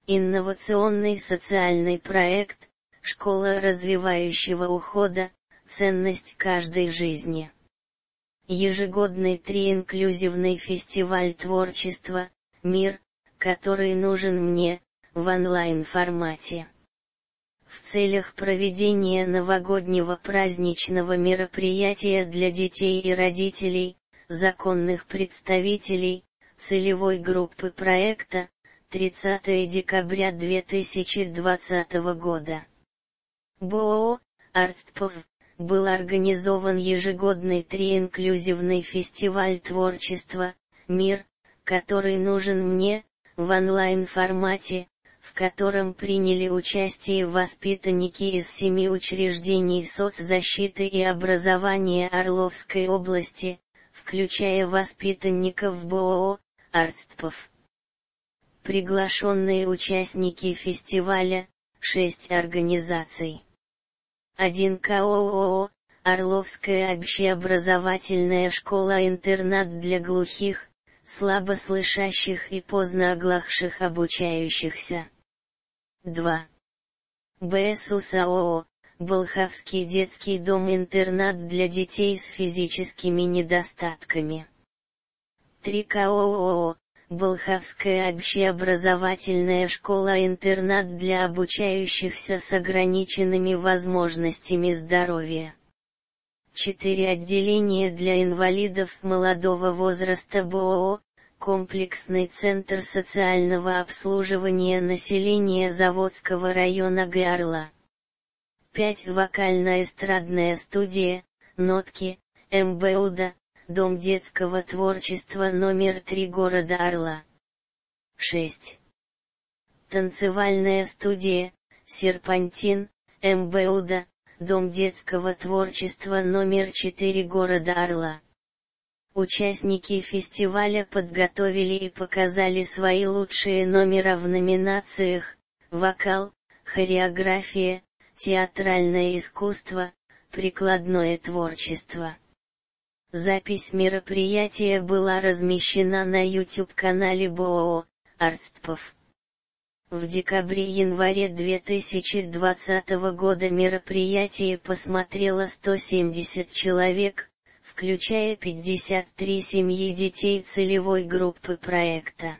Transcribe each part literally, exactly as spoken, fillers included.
Инновационный социальный проект, школа развивающего ухода, ценность каждой жизни. Ежегодный три-инклюзивный фестиваль творчества «Мир», который нужен мне, в онлайн-формате. В целях проведения новогоднего праздничного мероприятия для детей и родителей, законных представителей, целевой группы проекта, тридцатое декабря две тысячи двадцатого года. БОО «Артпов» был организован ежегодный три-инклюзивный фестиваль творчества «Мир», который нужен мне, в онлайн-формате, в котором приняли участие воспитанники из семи учреждений соцзащиты и образования Орловской области, включая воспитанников БОО «Артпов». Приглашенные участники фестиваля – шесть организаций. один КООО «Орловская общеобразовательная школа-интернат для глухих, слабослышащих и поздно оглохших обучающихся». два. БСУСАОО «Болховский детский дом-интернат для детей с физическими недостатками». три КООО «Болховская общеобразовательная школа-интернат для обучающихся с ограниченными возможностями здоровья». четыре отделения для инвалидов молодого возраста БОО, комплексный центр социального обслуживания населения Заводского района г. Орла. пять вокально-эстрадная студия, «Нотки», МБУДа, Дом детского творчества номер три города Орла. шесть. Танцевальная студия, «Серпантин», МБУДа, Дом детского творчества номер четыре города Орла. Участники фестиваля подготовили и показали свои лучшие номера в номинациях «Вокал», «Хореография», «Театральное искусство», «Прикладное творчество». Запись мероприятия была размещена на YouTube-канале БОО «Артпов». В декабре-январе две тысячи двадцатого года мероприятие посмотрело сто семьдесят человек, включая пятьдесят три семьи детей целевой группы проекта.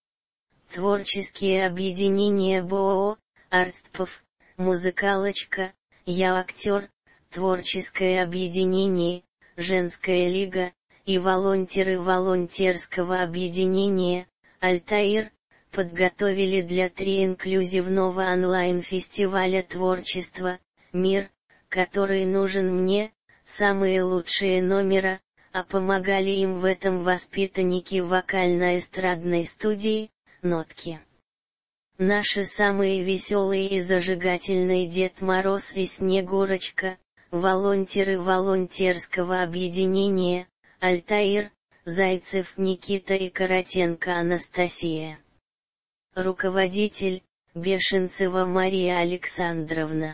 Творческие объединения БОО «Артпов», «Музыкалочка», «Я актер», Творческое объединение, Женская лига, и волонтеры волонтерского объединения, «Альтаир», подготовили для три-инклюзивного онлайн-фестиваля творчества «Мир», который нужен мне, самые лучшие номера, а помогали им в этом воспитанники вокально-эстрадной студии «Нотки». Наши самые веселые и зажигательные Дед Мороз и Снегурочка, волонтеры волонтерского объединения, «Альтаир», Зайцев Никита и Коротенко Анастасия. Руководитель, Бешенцева Мария Александровна.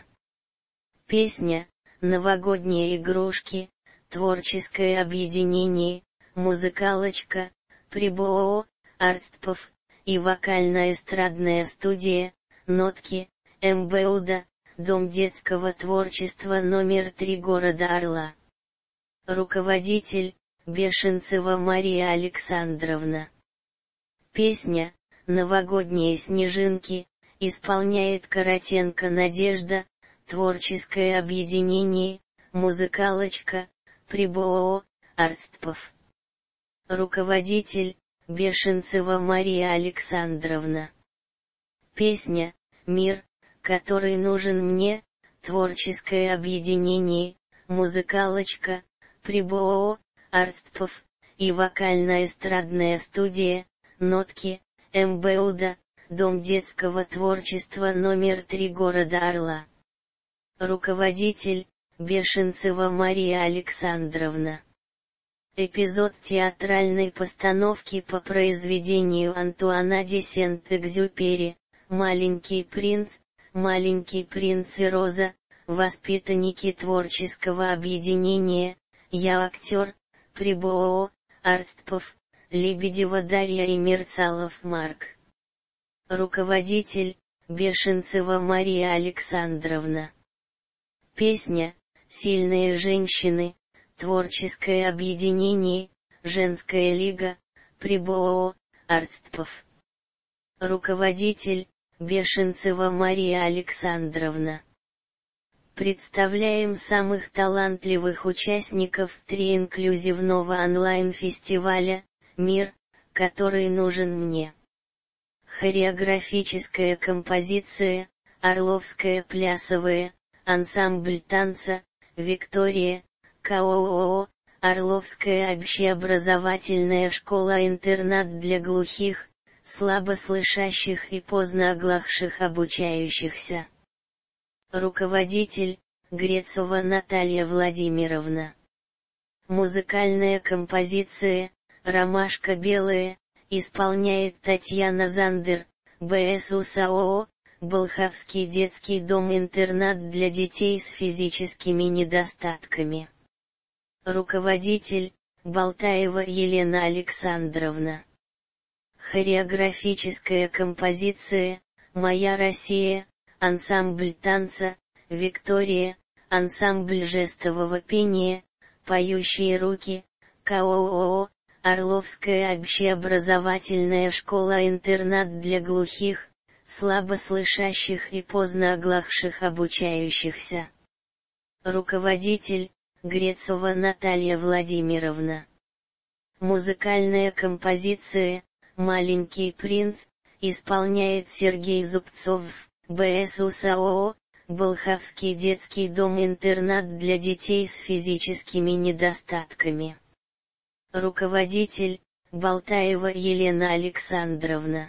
Песня, «Новогодние игрушки», Творческое объединение, Музыкалочка, при БОО «Артпов», и вокально-эстрадная студия, «Нотки», МБУДа, Дом детского творчества номер три города Орла. Руководитель, Бешенцева Мария Александровна. Песня, «Новогодние снежинки», исполняет Коротенко Надежда, Творческое объединение, Музыкалочка, при БОО «Артпов». Руководитель, Бешенцева Мария Александровна. Песня, «Мир», который нужен мне, Творческое объединение, Музыкалочка, при БОО «Артпов», и вокально-эстрадная студия, «Нотки», МБУДа, Дом детского творчества номер три города Орла. Руководитель, Бешенцева Мария Александровна. Эпизод театральной постановки по произведению Антуана де Сент-Экзюпери, «Маленький принц», «Маленький принц и Роза», воспитанники творческого объединения, «Я актер», при БОО «Артпов», Лебедева Дарья и Мерцалов Марк. Руководитель, Бешенцева Мария Александровна. Песня «Сильные женщины», творческое объединение, женская лига, при БОО, Арцтпов. Руководитель, Бешенцева Мария Александровна. Представляем самых талантливых участников три инклюзивного онлайн-фестиваля «Мир, который нужен мне». Хореографическая композиция, Орловская плясовая, ансамбль танца, Виктория, КООО, Орловская общеобразовательная школа-интернат для глухих, слабослышащих и поздно оглохших обучающихся. Руководитель, Грецова Наталья Владимировна. Музыкальная композиция, «Ромашка белая», исполняет Татьяна Зандер, БСУСАОО, Болховский детский дом-интернат для детей с физическими недостатками. Руководитель, Болтаева Елена Александровна. Хореографическая композиция, «Моя Россия», ансамбль танца, Виктория, ансамбль жестового пения, поющие руки, КООО, Орловская общеобразовательная школа-интернат для глухих, слабослышащих и поздно оглохших обучающихся. Руководитель, Грецова Наталья Владимировна. Музыкальная композиция, «Маленький принц», исполняет Сергей Зубцов, БСУСАОО, Болховский детский дом-интернат для детей с физическими недостатками. Руководитель, Болтаева Елена Александровна.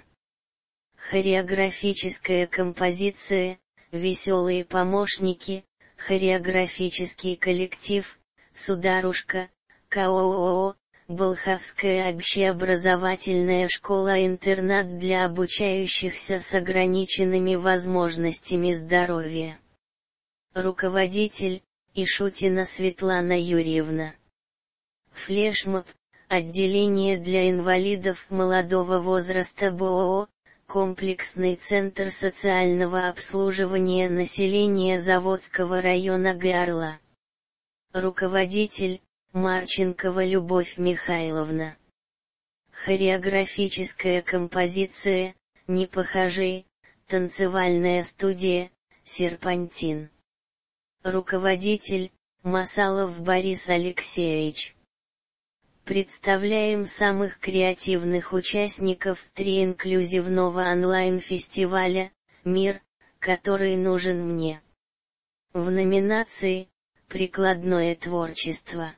Хореографическая композиция, «Веселые помощники», хореографический коллектив, Сударушка, КООО, Болховская общеобразовательная школа-интернат для обучающихся с ограниченными возможностями здоровья. Руководитель, Ишутина Светлана Юрьевна. Флешмоб, отделение для инвалидов молодого возраста БОО, комплексный центр социального обслуживания населения Заводского района г. Орла. Руководитель, Марченкова Любовь Михайловна. Хореографическая композиция, «Непохожи», танцевальная студия, Серпантин. Руководитель, Масалов Борис Алексеевич. Представляем самых креативных участников три инклюзивного онлайн-фестиваля «Мир, который нужен мне». В номинации «Прикладное творчество».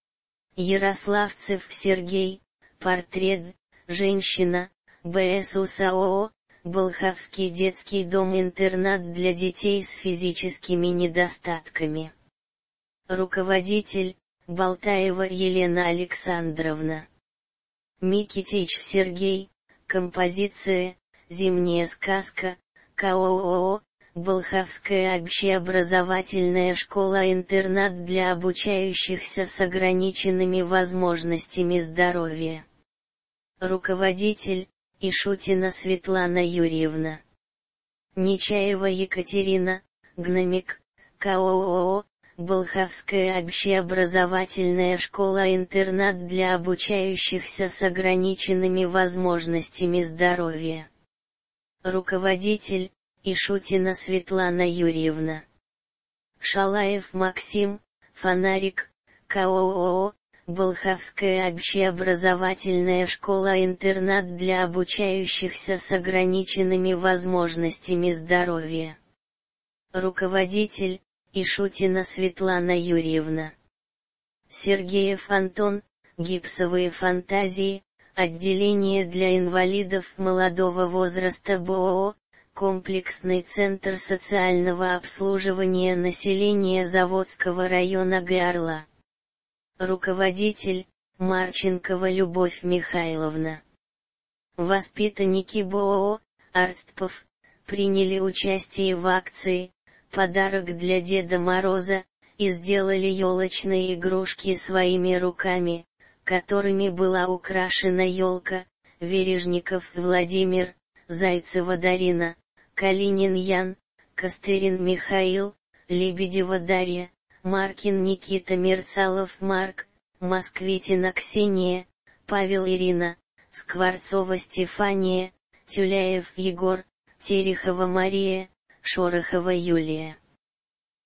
Ярославцев Сергей, портрет, женщина, БСУСАОО, Болховский детский дом-интернат для детей с физическими недостатками. Руководитель, Болтаева Елена Александровна. Микитич Сергей, композиция, «Зимняя сказка», КООО, Болховская общеобразовательная школа-интернат для обучающихся с ограниченными возможностями здоровья. Руководитель, Ишутина Светлана Юрьевна. Нечаева Екатерина, Гномик, КООО, Болховская общеобразовательная школа-интернат для обучающихся с ограниченными возможностями здоровья. Руководитель, Ишутина Светлана Юрьевна. Шалаев Максим, Фонарик, КООО, Болховская общеобразовательная школа-интернат для обучающихся с ограниченными возможностями здоровья. Руководитель, Ишутина Светлана Юрьевна. Сергеев Антон, гипсовые фантазии, отделение для инвалидов молодого возраста БОО, комплексный центр социального обслуживания населения Заводского района г. Орла. Руководитель, Марченкова Любовь Михайловна. Воспитанники БОО, Арцтпов, приняли участие в акции «Подарок для Деда Мороза» и сделали елочные игрушки своими руками, которыми была украшена елка. Вережников Владимир, Зайцева Дарина, Калинин Ян, Костырин Михаил, Лебедева Дарья, Маркин Никита Мерцалов Марк, Москвитина Ксения, Павел Ирина, Скворцова Стефания, Тюляев Егор, Терехова Мария, Шорохова Юлия.